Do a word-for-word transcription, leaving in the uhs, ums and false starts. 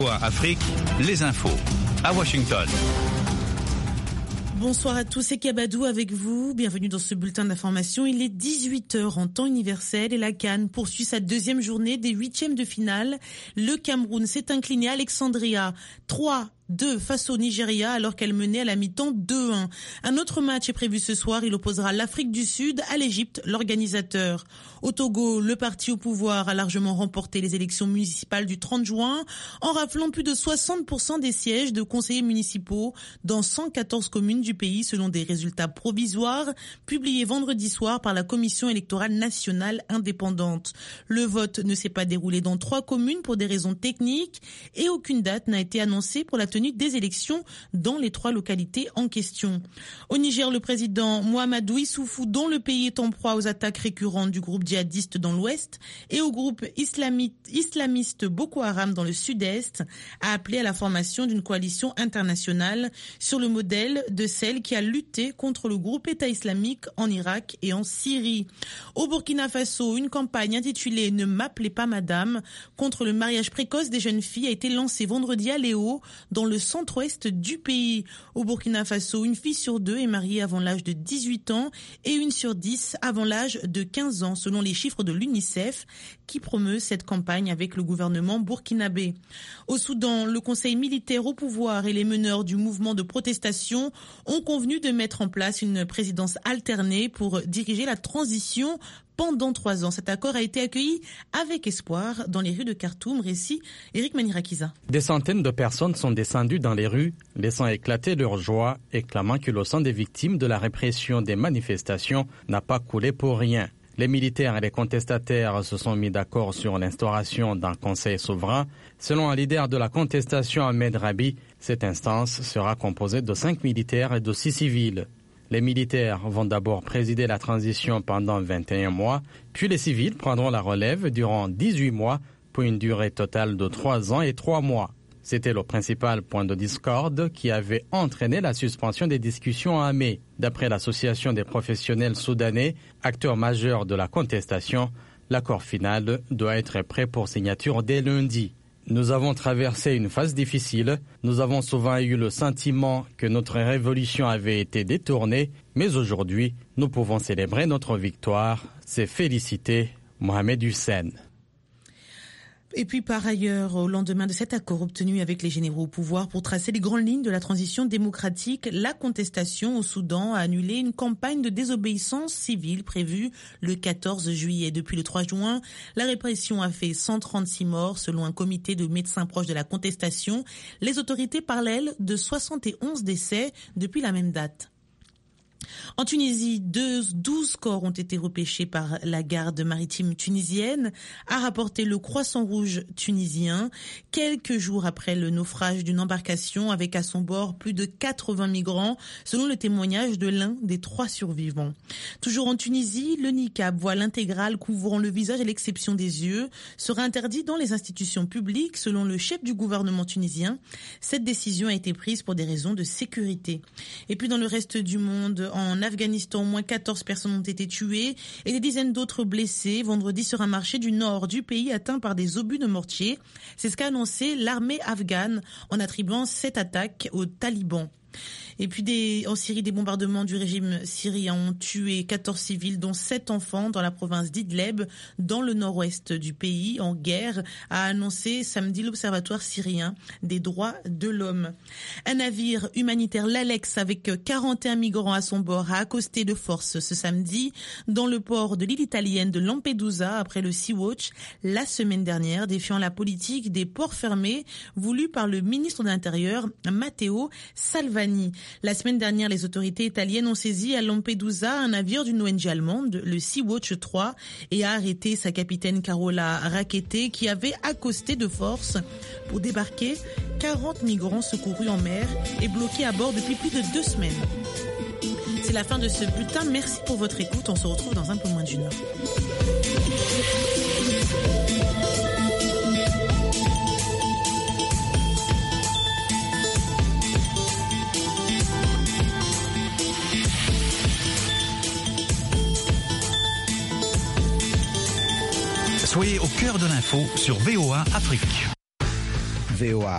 Afrique, les infos à Washington. Bonsoir à tous, c'est Kabadou avec vous. Bienvenue dans ce bulletin d'information. Il est dix-huit heures en temps universel et la CAN poursuit sa deuxième journée des huitièmes de finale. Le Cameroun s'est incliné à Alexandria trois deux face au Nigeria alors qu'elle menait à la mi-temps deux un. Un autre match est prévu ce soir. Il opposera l'Afrique du Sud à l'Égypte, l'organisateur. Au Togo, le parti au pouvoir a largement remporté les élections municipales du trente juin en raflant plus de soixante pour cent des sièges de conseillers municipaux dans cent quatorze communes du pays selon des résultats provisoires publiés vendredi soir par la Commission électorale nationale indépendante. Le vote ne s'est pas déroulé dans trois communes pour des raisons techniques et aucune date n'a été annoncée pour la tenue des élections dans les trois localités en question. Au Niger, le président Mahamadou Issoufou, dont le pays est en proie aux attaques récurrentes du groupe djihadiste dans l'ouest et au groupe islamite, islamiste Boko Haram dans le sud-est, a appelé à la formation d'une coalition internationale sur le modèle de celle qui a lutté contre le groupe État islamique en Irak et en Syrie. Au Burkina Faso, une campagne intitulée « Ne m'appelez pas madame » contre le mariage précoce des jeunes filles a été lancée vendredi à Léo, dans le centre-ouest du pays. Au Burkina Faso, une fille sur deux est mariée avant l'âge de dix-huit ans et une sur dix avant l'âge de quinze ans, selon les chiffres de l'UNICEF, qui promeut cette campagne avec le gouvernement burkinabé. Au Soudan, le conseil militaire au pouvoir et les meneurs du mouvement de protestation ont convenu de mettre en place une présidence alternée pour diriger la transition pendant trois ans. Cet accord a été accueilli avec espoir dans les rues de Khartoum. Récit Eric Manirakiza. Des centaines de personnes sont descendues dans les rues, laissant éclater leur joie et clamant que le sang des victimes de la répression des manifestations n'a pas coulé pour rien. Les militaires et les contestataires se sont mis d'accord sur l'instauration d'un conseil souverain. Selon un leader de la contestation, Ahmed Rabi, cette instance sera composée de cinq militaires et de six civils. Les militaires vont d'abord présider la transition pendant vingt et un mois, puis les civils prendront la relève durant dix-huit mois pour une durée totale de trois ans et trois mois. C'était le principal point de discorde qui avait entraîné la suspension des discussions à mai. D'après l'Association des professionnels soudanais, acteur majeur de la contestation, l'accord final doit être prêt pour signature dès lundi. Nous avons traversé une phase difficile, nous avons souvent eu le sentiment que notre révolution avait été détournée, mais aujourd'hui, nous pouvons célébrer notre victoire. C'est félicité, Mohamed Hussein. Et puis par ailleurs, au lendemain de cet accord obtenu avec les généraux au pouvoir pour tracer les grandes lignes de la transition démocratique, la contestation au Soudan a annulé une campagne de désobéissance civile prévue le quatorze juillet. Depuis le trois juin, la répression a fait cent trente-six morts selon un comité de médecins proches de la contestation. Les autorités parlent, elles, de soixante et onze décès depuis la même date. En Tunisie, douze corps ont été repêchés par la garde maritime tunisienne, a rapporté le Croissant Rouge tunisien, quelques jours après le naufrage d'une embarcation avec à son bord plus de quatre-vingts migrants, selon le témoignage de l'un des trois survivants. Toujours en Tunisie, le niqab, voile intégral couvrant le visage à l'exception des yeux, sera interdit dans les institutions publiques, selon le chef du gouvernement tunisien. Cette décision a été prise pour des raisons de sécurité. Et puis dans le reste du monde, en Afghanistan, au moins quatorze personnes ont été tuées et des dizaines d'autres blessées vendredi sur un marché du nord du pays atteint par des obus de mortier. C'est ce qu'a annoncé l'armée afghane en attribuant cette attaque aux talibans. Et puis des, en Syrie, des bombardements du régime syrien ont tué quatorze civils, dont sept enfants dans la province d'Idleb, dans le nord-ouest du pays, en guerre, a annoncé samedi l'Observatoire syrien des droits de l'homme. Un navire humanitaire, l'Alex, avec quarante et un migrants à son bord, a accosté de force ce samedi dans le port de l'île italienne de Lampedusa après le Sea-Watch la semaine dernière, défiant la politique des ports fermés voulue par le ministre de l'Intérieur, Matteo Salvini. La semaine dernière, les autorités italiennes ont saisi à Lampedusa un navire d'une O N G allemande, le Sea-Watch trois, et a arrêté sa capitaine Carola Rackete qui avait accosté de force pour débarquer quarante migrants secourus en mer et bloqués à bord depuis plus de deux semaines. C'est la fin de ce bulletin. Merci pour votre écoute. On se retrouve dans un peu moins d'une heure. Soyez au cœur de l'info sur V O A Afrique. V O A.